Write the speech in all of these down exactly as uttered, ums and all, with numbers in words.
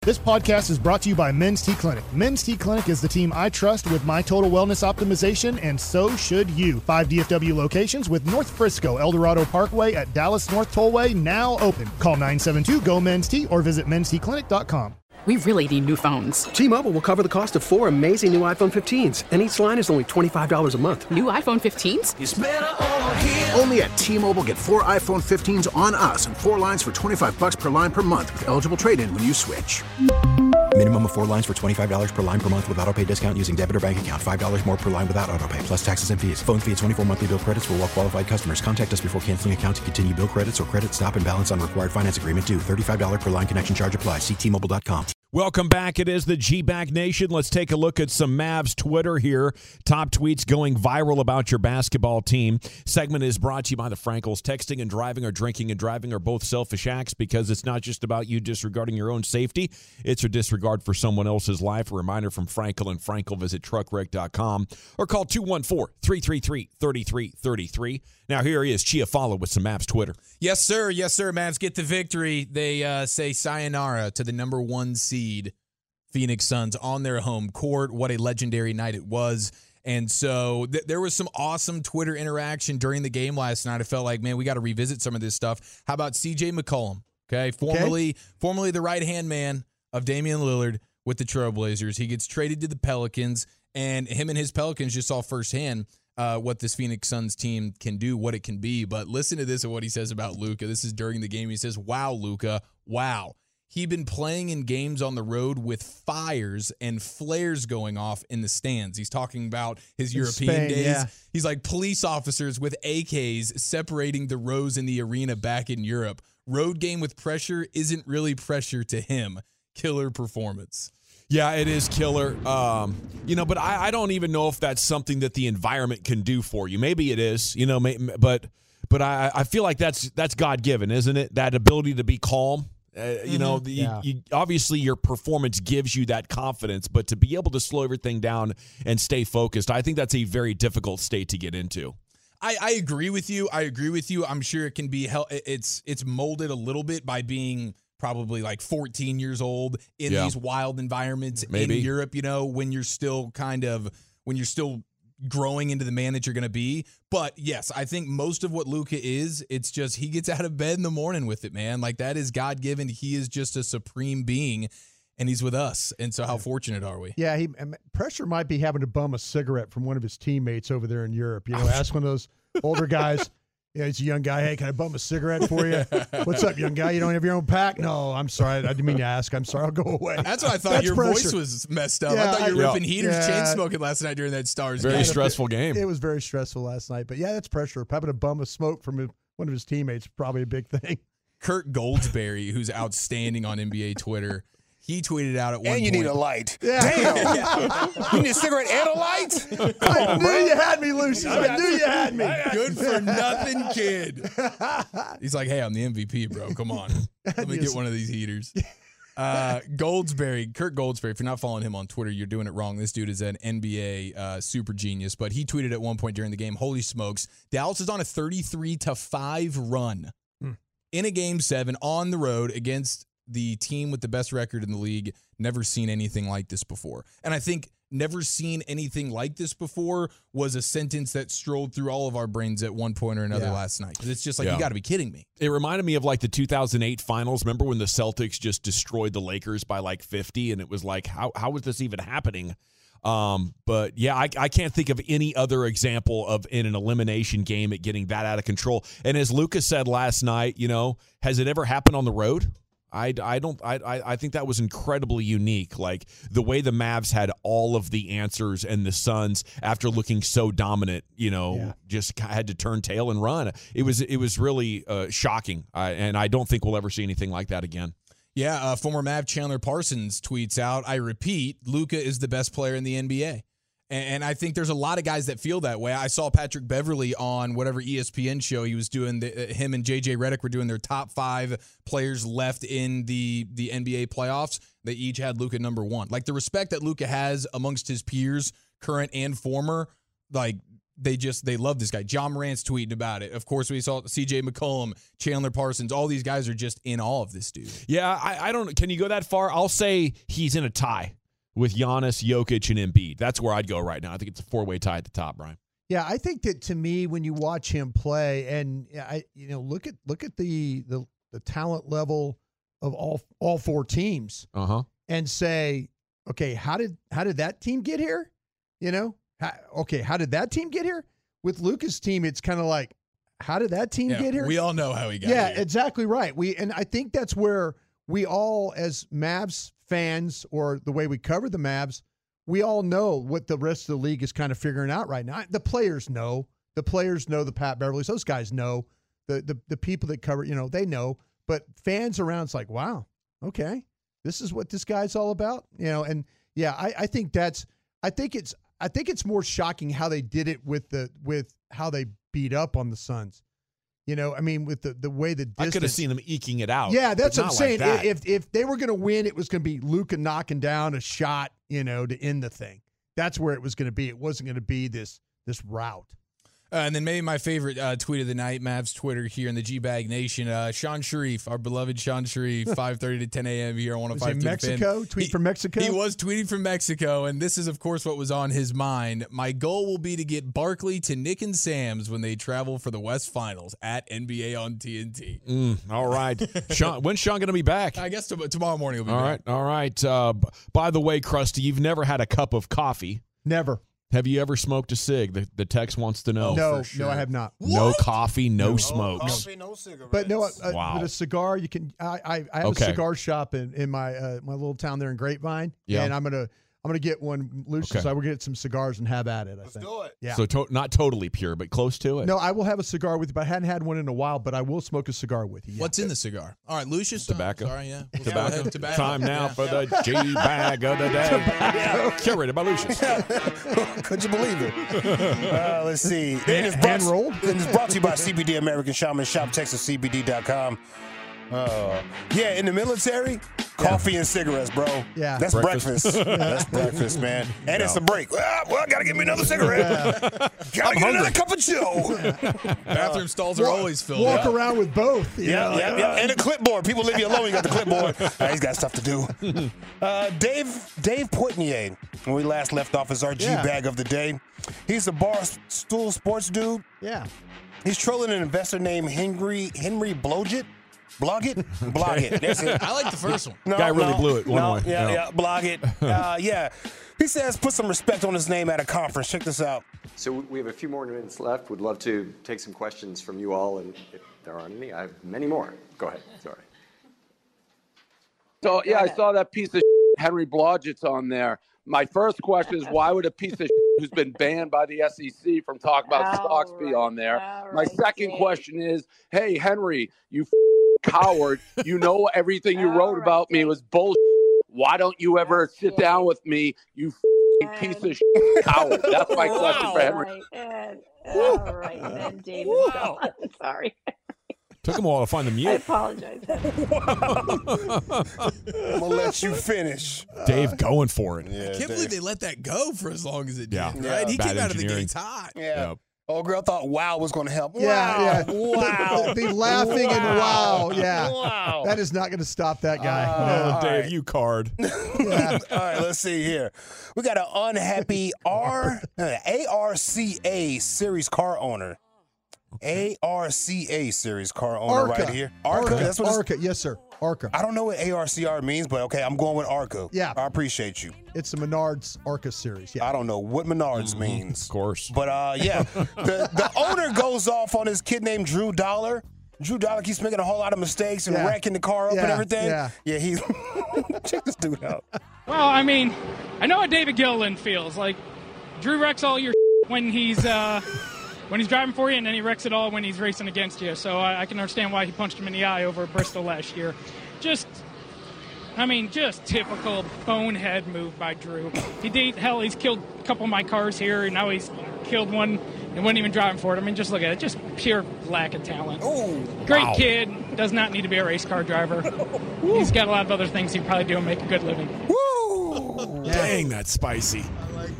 This podcast is brought to you by Men's T Clinic. Men's T Clinic is the team I trust with my total wellness optimization, and so should you. Five D F W locations with North Frisco, El Dorado Parkway at Dallas North Tollway now open. Call nine seven two, G O, men's T or visit men's t clinic dot com. We really need new phones. T-Mobile will cover the cost of four amazing new iPhone fifteens, and each line is only twenty-five dollars a month. New iPhone fifteens? It's better over here. Only at T-Mobile, get four iPhone fifteens on us and four lines for twenty-five bucks per line per month with eligible trade-in when you switch. Minimum of four lines for twenty-five dollars per line per month with autopay discount using debit or bank account. five dollars more per line without autopay, plus taxes and fees. Phone fee at twenty-four monthly bill credits for well-qualified customers. Contact us before canceling account to continue bill credits or credit stop and balance on required finance agreement due. thirty-five dollars per line connection charge applies. See T Mobile dot com. Welcome back. It is the G-Bag Nation. Let's take a look at some Mavs Twitter here. Top tweets going viral about your basketball team. Segment is brought to you by the Frankels. Texting and driving or drinking and driving are both selfish acts because it's not just about you disregarding your own safety. It's a disregard for someone else's life. A reminder from Frankel and Frankel. Visit truck wreck dot com or call two one four, three three three, three three three three. Now here he is, Chiafalo with some Mavs Twitter. Yes, sir. Yes, sir. Mavs get the victory. They uh, say sayonara to the number one seed Phoenix Suns on their home court. What a legendary night it was. And so th- there was some awesome Twitter interaction during the game last night. I felt like, man, we got to revisit some of this stuff. How about C J McCollum? Okay, formerly okay. formerly the right-hand man of Damian Lillard with the Trailblazers. He gets traded to the Pelicans, and him and his Pelicans just saw firsthand Uh, what this Phoenix Suns team can do, what it can be. But listen to this and what he says about Luka. This is during the game. He says, wow, Luka, wow. He'd been playing in games on the road with fires and flares going off in the stands. He's talking about his in European Spain, days. Yeah. He's like police officers with A Ks separating the rows in the arena back in Europe. Road game with pressure isn't really pressure to him. Killer performance. Yeah, it is killer. Um, you know, but I, I don't even know if that's something that the environment can do for you. Maybe it is, you know, may, but but I, I feel like that's that's God-given, isn't it? That ability to be calm. Uh, mm-hmm. You know, the, yeah. you, you, obviously your performance gives you that confidence, but to be able to slow everything down and stay focused, I think that's a very difficult state to get into. I, I agree with you. I agree with you. I'm sure it can be hel- it's it's molded a little bit by being probably like fourteen years old in yeah. these wild environments Maybe. in Europe, you know, when you're still kind of, when you're still growing into the man that you're going to be. But yes, I think most of what Luka is, it's just he gets out of bed in the morning with it, man. Like that is God-given. He is just a supreme being, and he's with us. And so how yeah. fortunate are we? Yeah, he pressure might be having to bum a cigarette from one of his teammates over there in Europe. You know, ask one of those older guys. Yeah, he's a young guy. Hey, can I bum a cigarette for you? What's up, young guy? You don't have your own pack? No, I'm sorry. I didn't mean to ask. I'm sorry. I'll go away. That's why I thought That's your pressure. voice was messed up. Yeah, I thought you were I, ripping yeah, heaters, yeah. chain smoking last night during that Stars very game. Very stressful game. It was very stressful last night. But, yeah, that's pressure. Having to bum a smoke from one of his teammates is probably a big thing. Kurt Goldsberry, who's outstanding on N B A Twitter, he tweeted out at one point. And you point, need a light. Yeah. Damn. You need a cigarette and a light? I knew you had me, Lucius. I knew you had me. Good for nothing kid. He's like, hey, I'm the M V P, bro. Come on. Let me get one of these heaters. Uh, Goldsberry, Kurt Goldsberry, if you're not following him on Twitter, you're doing it wrong. This dude is an N B A uh, super genius. But he tweeted at one point during the game, holy smokes, Dallas is on a thirty-three to five run hmm. in a game seven on the road against the team with the best record in the league. Never seen anything like this before. And I think never seen anything like this before was a sentence that strolled through all of our brains at one point or another yeah. last night. Because it's just like, yeah. you got to be kidding me. It reminded me of like the two thousand eight finals. Remember when the Celtics just destroyed the Lakers by like fifty? And it was like, how how is this even happening? Um, but yeah, I, I can't think of any other example of in an elimination game it getting that out of control. And as Lucas said last night, you know, has it ever happened on the road? I, I don't I I think that was incredibly unique. Like the way the Mavs had all of the answers and the Suns, after looking so dominant, you know, yeah. just had to turn tail and run. It was it was really uh, shocking, I, and I don't think we'll ever see anything like that again. Yeah, uh, former Mav Chandler Parsons tweets out, I repeat, Luka is the best player in the N B A. And I think there's a lot of guys that feel that way. I saw Patrick Beverley on whatever E S P N show he was doing. The, him and J J Redick were doing their top five players left in the, the N B A playoffs. They each had Luka number one. Like the respect that Luka has amongst his peers, current and former, like they just they love this guy. John Morant's tweeting about it. Of course, we saw C J McCollum, Chandler Parsons. All these guys are just in awe of this dude. Yeah, I, I don't. Can you go that far? I'll say he's in a tie with Giannis, Jokic, and Embiid. That's where I'd go right now. I think it's a four-way tie at the top, Brian. Yeah, I think that to me, when you watch him play, and I, you know, look at look at the the, the talent level of all all four teams, uh-huh. and say, okay, how did how did that team get here? You know, how, okay, how did that team get here? With Luka's team, it's kind of like, how did that team yeah, get here? We all know how he got yeah, here. Yeah, exactly right. We and I think that's where we all, as Mavs fans, or the way we cover the Mavs, we all know what the rest of the league is kind of figuring out right now. The players know. The players know the Pat Beverleys. Those guys know. The the the people that cover, you know, they know. But fans around, it's like, wow, okay, this is what this guy's all about, you know. And yeah, I, I think that's. I think it's. I think it's more shocking how they did it with the with how they beat up on the Suns. You know, I mean, with the, the way the distance. I could have seen them eking it out. Yeah, that's what I'm saying. Like if if they were going to win, it was going to be Luka knocking down a shot, you know, to end the thing. That's where it was going to be. It wasn't going to be this this route. Uh, and then maybe my favorite uh, tweet of the night, Mavs Twitter here in the G-Bag Nation. Uh, Sean Sharif, our beloved Sean Sharif, five thirty to ten a.m. here on one oh five Was he Mexico? Tweet he, from Mexico? He was tweeting from Mexico, and this is, of course, what was on his mind. My goal will be to get Barkley to Nick and Sam's when they travel for the West Finals at N B A on T N T. Mm, all right. Sean, when's Sean going to be back? I guess t- tomorrow morning he'll be all back. All right. All right. Uh, b- by the way, Krusty, you've never had a cup of coffee. Never. Have you ever smoked a cig? The, the text wants to know. No, sure. no, I have not. No What? coffee, no, No smokes. coffee, no cigarettes. But no, uh, Wow. but a cigar you can. I I, I have Okay. a cigar shop in in my uh, my little town there in Grapevine, Yeah. and I'm gonna I'm gonna get one. Lucius, Okay. I will get some cigars and have at it. I Let's think. do it. Yeah. So to- not totally pure, but close to it. No, I will have a cigar with you, but I hadn't had one in a while. But I will smoke a cigar with you. Yeah. What's in the cigar? All right, Lucius. Tobacco. Uh, sorry, yeah. We'll go Tobacco. ahead. Tobacco. Time now Yeah. for the G-Bag of the day. Curated by Lucius. Could you believe it? Uh, let's see. And it's Hand brought, rolled? and it's brought to you by C B D American Shaman Shop, Texas C B D dot com. Uh, yeah, in the military, coffee and cigarettes, bro. Yeah. That's Breakfast. breakfast. That's breakfast, man. And it's a break. Ah, well, I gotta get me another cigarette. Gotta get another cup of Joe. Bathroom stalls are always filled. Walk up. around with both. you Yeah, know, yeah, like, yeah. And a clipboard. People leave you alone. You got the clipboard. Ah, he's got stuff to do. Uh, Dave Dave Poitnier, when we last left off, is our Yeah. G-Bag of the day. He's a bar stool sports dude. Yeah. He's trolling an investor named Henry Henry Blodgett. Blog it? Blog it. That's it. I like the first one. No, Guy really no, blew it one no, way. Yeah, Yeah. yeah, blog it. Uh, yeah. He says put some respect on his name at a conference. Check this out. So we have a few more minutes left. Would love to take some questions from you all, and if there aren't any, I have many more. Go ahead. Sorry. So, yeah, I saw that piece of Henry Blodgett's on there. My first question is, why would a piece of who's been banned by the S E C from talking about All stocks right, be on there? all My right, second Dave. question is, hey, Henry, you coward. You know everything you All wrote right, about me Dave. was bullshit. Why don't you ever That's sit good. down with me, you piece of coward? That's my question for Henry. All right, and, all right, then, David. Go on. Sorry. Took him a while to find the I mute. apologize. I'm going to let you finish. Dave going for it. Yeah, I can't Dave. believe they let that go for as long as it did. Yeah. Right? He Bad came out of the engineering. gates hot. Yeah. Yep. Oh, girl thought wow was going to help. Yeah, wow. yeah. Wow. The, the laughing and wow. Yeah. Wow. That is not going to stop that guy. Uh, Oh, Dave, right. you card. Yeah. All right, let's see here. We got an unhappy R A R C A series car owner. A R C A series car owner Arca. right here. Arca. That's what it's, Arca. Yes, sir. Arca. I don't know what A R C R means, but okay, I'm going with Arca. Yeah. I appreciate you. It's the Menards Arca series. Yeah. I don't know what Menards means. Of course. But uh, yeah, the, the owner goes off on his kid named Drew Dollar. Drew Dollar keeps making a whole lot of mistakes and Yeah. wrecking the car up and Yeah, everything. yeah. Yeah, he check this dude out. Well, I mean, I know what David Gilliland feels like. Drew wrecks all your when he's uh, when he's driving for you, and then he wrecks it all when he's racing against you. So I, I can understand why he punched him in the eye over at Bristol last year. Just, I mean, just typical bonehead move by Drew. He did hell. He's killed a couple of my cars here, and now he's killed one and wasn't even driving for it. I mean, just look at it. Just pure lack of talent. Ooh, Great wow. kid. Does not need to be a race car driver. He's got a lot of other things he'd probably do and make a good living. Woo! Dang, that's spicy. I like that.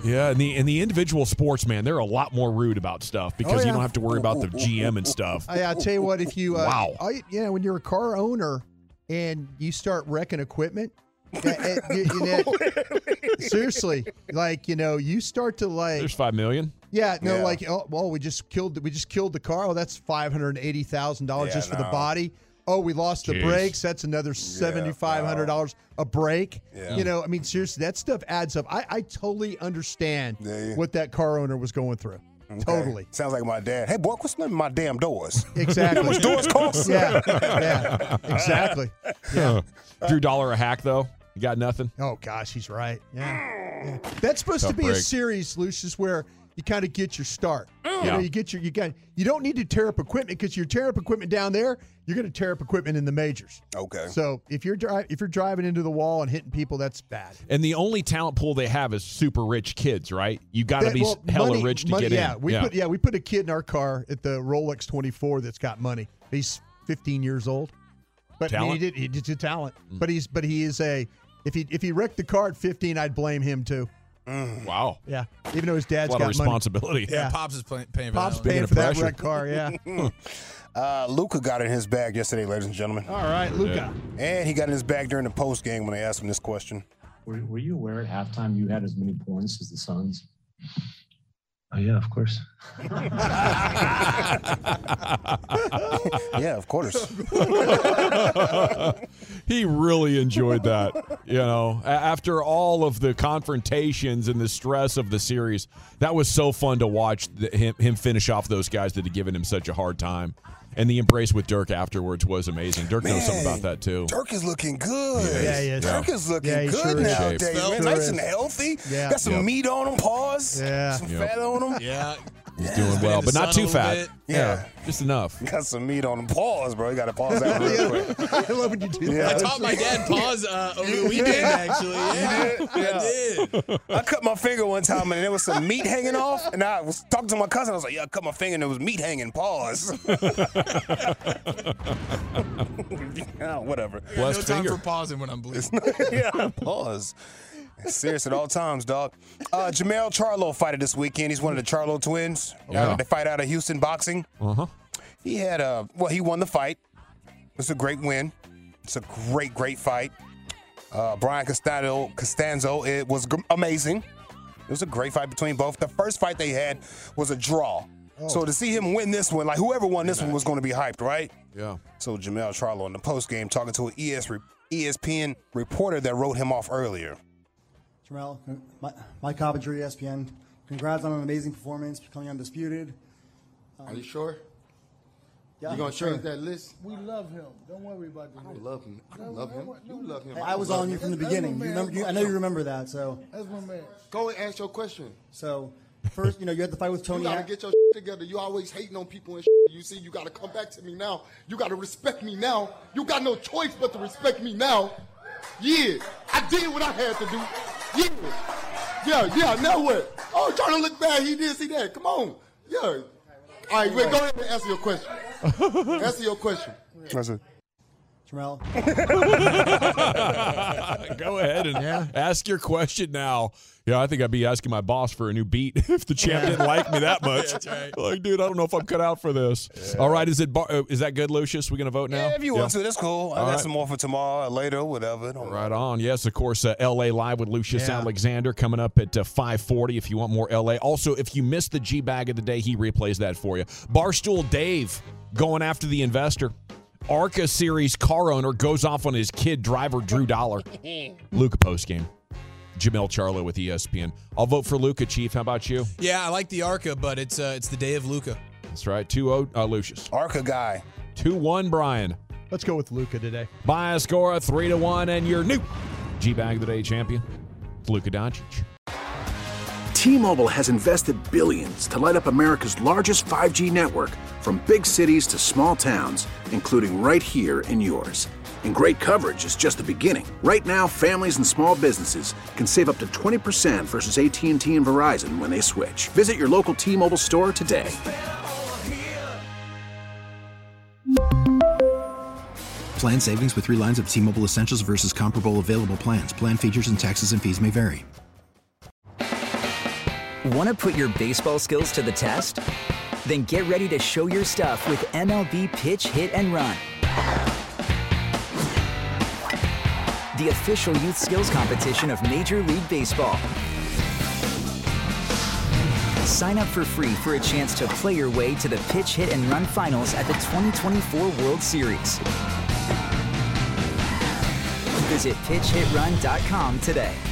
Yeah, and the and the individual sports, man, they're a lot more rude about stuff because Oh, yeah. you don't have to worry about the G M and stuff. I, I'll tell you what, if you, uh, Wow. I, yeah, when you're a car owner and you start wrecking equipment, that- it- you- you know, seriously, like, you know, you start to like, There's five million. yeah, no, Yeah. like, oh, well, we just killed, we just killed the car. Oh, that's five hundred eighty thousand dollars Yeah, just for the no. body. Oh, we lost the Jeez. brakes. That's another seventy-five hundred dollars a brake. Yeah. You know, I mean, seriously, that stuff adds up. I, I totally understand Yeah, yeah. what that car owner was going through. Okay. Totally. Sounds like my dad. Hey, boy, what's the name of my damn doors? Exactly. You know how much doors cost? Yeah, yeah, exactly. Yeah. Drew Dollar a hack though. You got nothing. Oh gosh, he's right. Yeah, yeah. That's supposed Tough to be break. a series, Lucius, where you kind of get your start. You Yeah. know, you get your you got you don't need to tear up equipment because you tear up equipment down there, you're going to tear up equipment in the majors. Okay. So if you're dri- if you're driving into the wall and hitting people, that's bad. And the only talent pool they have is super rich kids, right? You got to That- be well, hella money- rich to money- get yeah, in. We put yeah, we put a kid in our car at the Rolex twenty-four that's got money. He's fifteen years old, but I mean, he Talent? did he's a talent. But he's but he is a if he if he wrecked the car at fifteen, I'd blame him too. Wow. Yeah, even though his dad's That's a lot got of money. responsibility. Yeah, Yeah. Pops is pay- paying for Pop's that one. paying of for that pressure. wrecked car. Yeah. Uh, Luca got in his bag yesterday, ladies and gentlemen. All right, Luca. And he got in his bag during the post game when they asked him this question. Were, were you aware at halftime you had as many points as the Suns? Oh, yeah, of course. Yeah, of course. He really enjoyed that. You know, A- after all of the confrontations and the stress of the series, that was so fun to watch the, him, him finish off those guys that had given him such a hard time. And the embrace with Dirk afterwards was amazing. Dirk knows something about that too. Dirk is looking good. Yeah, he is. Dirk is looking Yeah, he good sure is. nowadays, Shape. man. Sure Nice is. and healthy. Yeah. Got some Yep. meat on him, pause. Yeah. Some Yep. fat on him. Yeah. He's doing well, in but the not sun too a fat. little bit. Yeah. just enough. Got some meat on him. Pause, bro. You got to pause that real quick. I love when you do Yeah. I that. taught my dad pause uh, over the weekend, actually. Yeah, You did? I did. I cut my finger one time and there was some meat hanging off, and I was talking to my cousin. I was like, "Yeah, I cut my finger and there was meat hanging." Pause. Yeah, whatever. Blessed no time finger. for pausing when I'm bleeding. Yeah, pause. Serious at all times, dog. Uh, Jamel Charlo fighted this weekend. He's one of the Charlo twins. Yeah. Uh, they fight out of Houston Boxing. Uh huh. He had a well, he won the fight. It's a great win. It's a great, great fight. Uh, Brian Costanzo, Costanzo, it was g- amazing. It was a great fight between both. The first fight they had was a draw. So to see him win this one, like whoever won this one was going to be hyped, right? Yeah. So Jamel Charlo in the post game talking to an E S re- E S P N reporter that wrote him off earlier. Jamel, Mike Mike Coventry, E S P N. Congrats on an amazing performance, becoming undisputed. Um, Are you sure? Yeah, you gonna sure. change that list? We love him. Don't worry about that. I love him. I love him. You love him. I was on you from the beginning. You remember, you, I know you remember that. So That's my man. Go and ask your question. So first, you know, you had the fight with Tony. You gotta Ash- get your together. You always hating on people and you see. You gotta come back to me now. You gotta respect me now. You got no choice but to respect me now. Yeah, I did what I had to do. Yeah, yeah, yeah. Now what? Oh, trying to look bad. He did see that. Come on. Yeah. All right, wait. Go ahead and answer your question. Answer your question. That's it. Jamel. Go ahead and ask your question now. Yeah, I think I'd be asking my boss for a new beat if the champ didn't like me that much. That's right. Like, dude, I don't know if I'm cut out for this. All right, is it bar- uh, is that good, Lucius? We gonna vote now? Yeah, if you want to, that's cool. I All got right. some more for tomorrow, or later, whatever. Don't Right on. Yes, of course, uh, L A Live with Lucius Yeah. Alexander coming up at uh, five forty if you want more L A. Also, if you missed the G-Bag of the day, he replays that for you. Barstool Dave going after the investor. ARCA Series car owner goes off on his kid driver, Drew Dollar. Luca postgame. Jamel Charlo with E S P N. I'll vote for Luca, Chief. How about you? Yeah, I like the Arca, but it's uh, it's the day of Luca. That's right. two oh, uh, Lucius. Arca guy. two one, Brian. Let's go with Luca today. By a score of three to one, and your new G-Bag of the Day champion, Luka Doncic. T-Mobile has invested billions to light up America's largest five G network, from big cities to small towns, including right here in yours. And great coverage is just the beginning. Right now, families and small businesses can save up to twenty percent versus A T and T and Verizon when they switch. Visit your local T-Mobile store today. Plan savings with three lines of T-Mobile Essentials versus comparable available plans. Plan features and taxes and fees may vary. Want to put your baseball skills to the test? Then get ready to show your stuff with M L B Pitch, Hit, and Run. The official youth skills competition of Major League Baseball. Sign up for free for a chance to play your way to the Pitch, Hit, and Run finals at the twenty twenty-four World Series. Visit pitch hit run dot com today.